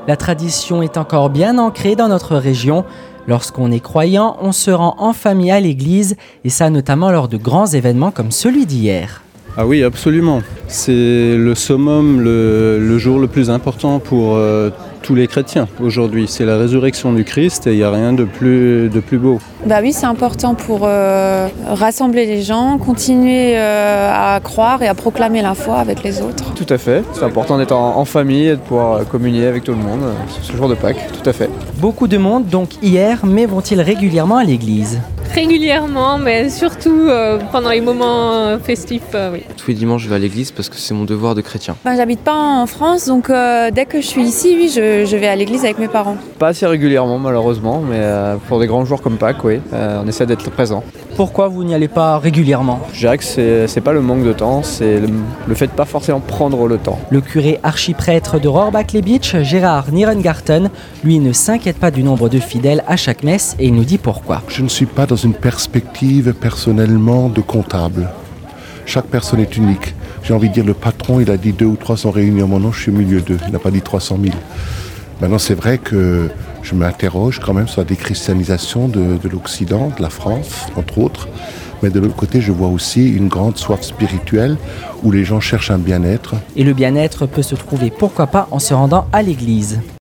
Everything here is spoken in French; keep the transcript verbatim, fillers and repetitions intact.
La tradition est encore bien ancrée dans notre région. Lorsqu'on est croyant, on se rend en famille à l'église, et ça notamment lors de grands événements comme celui d'hier. Ah oui, absolument. C'est le summum, le, le jour le plus important pour euh, tous les chrétiens aujourd'hui. C'est la résurrection du Christ et il n'y a rien de plus, de plus beau. Bah oui, c'est important pour euh, rassembler les gens, continuer euh, à croire et à proclamer la foi avec les autres. Tout à fait. C'est important d'être en, en famille et de pouvoir communier avec tout le monde euh, ce jour de Pâques. Tout à fait. Beaucoup de monde donc hier, mais vont-ils régulièrement à l'église ? Régulièrement, mais surtout euh, pendant les moments euh, festifs, euh, oui. Tous les dimanches, je vais à l'église parce que c'est mon devoir de chrétien. Ben, j'habite pas en France, donc euh, dès que je suis ici, oui, je, je vais à l'église avec mes parents. Pas assez régulièrement, malheureusement, mais euh, pour des grands jours comme Pâques, oui, euh, on essaie d'être présent. Pourquoi vous n'y allez pas régulièrement ? Je dirais que c'est, c'est pas le manque de temps, c'est le, le fait de pas forcément prendre le temps. Le curé archiprêtre de Rohrbach-les-Bitches, Gérard Nierengarten, lui ne s'inquiète pas du nombre de fidèles à chaque messe et il nous dit pourquoi. Je ne suis pas dans une perspective personnellement de comptable. Chaque personne est unique. J'ai envie de dire, le patron, il a dit deux ou trois cents réunions. Mon nom, je suis au milieu d'eux. Il n'a pas dit trois cent mille. Maintenant, c'est vrai que je m'interroge quand même sur la déchristianisation de, de l'Occident, de la France, entre autres. Mais de l'autre côté, je vois aussi une grande soif spirituelle où les gens cherchent un bien-être. Et le bien-être peut se trouver, pourquoi pas, en se rendant à l'église.